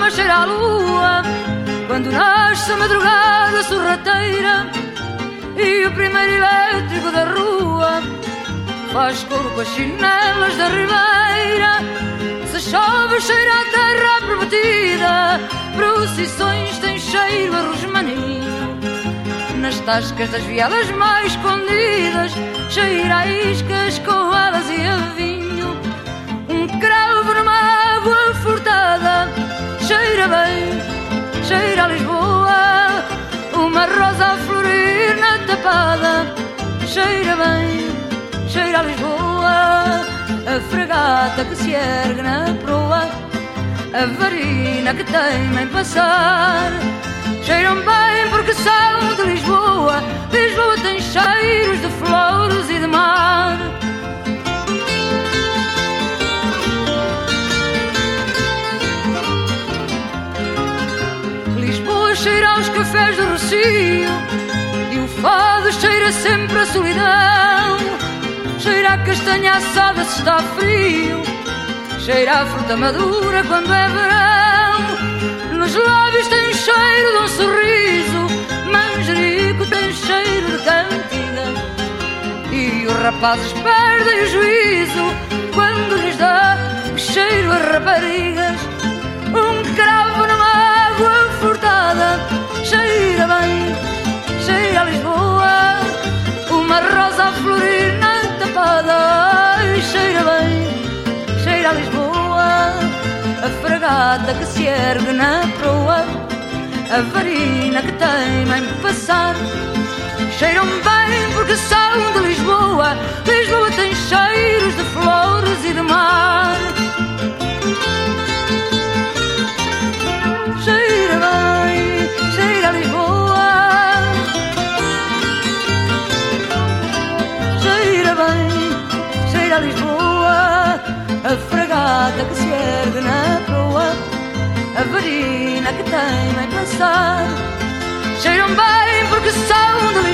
Lisboa cheira a lua quando nasce a madrugada sorrateira e o primeiro elétrico da rua faz coro com as chinelas da ribeira. Se chove cheira a terra prometida, procissões têm cheiro a rosmaninho. Nas tascas das vielas mais escondidas cheira a iscas com alas e a vinho. Um cravo numa água furtada cheira bem, cheira a Lisboa. Uma rosa a florir na tapada cheira bem, cheira a Lisboa. A fragata que se ergue na proa, a varina que teima em passar, cheiram bem porque são de Lisboa. Lisboa tem cheiros de flores e de mar. Lisboa cheira aos cafés do Rocio e o fado cheira sempre a solidão. Cheira a castanha assada se está frio, cheira a fruta madura quando é verão. Nos lábios tem cheiro de um sorriso, manjerico tem cheiro de cantiga e os rapazes perdem o juízo quando lhes dá o cheiro a raparigas. Um cravo numa água furtada cheira bem, cheira a Lisboa. Uma rosa a florir na tapada cheira bem, cheira a Lisboa. A fragata que se ergue na proa, a varina que teima em passar, cheiram bem porque são de Lisboa. Lisboa tem cheiros de flores e de mar. Cheira bem, cheira a Lisboa. Cheira bem, cheira a Lisboa. A fragata que se ergue na proa, a varina que teima em passar, cheiram bem porque são de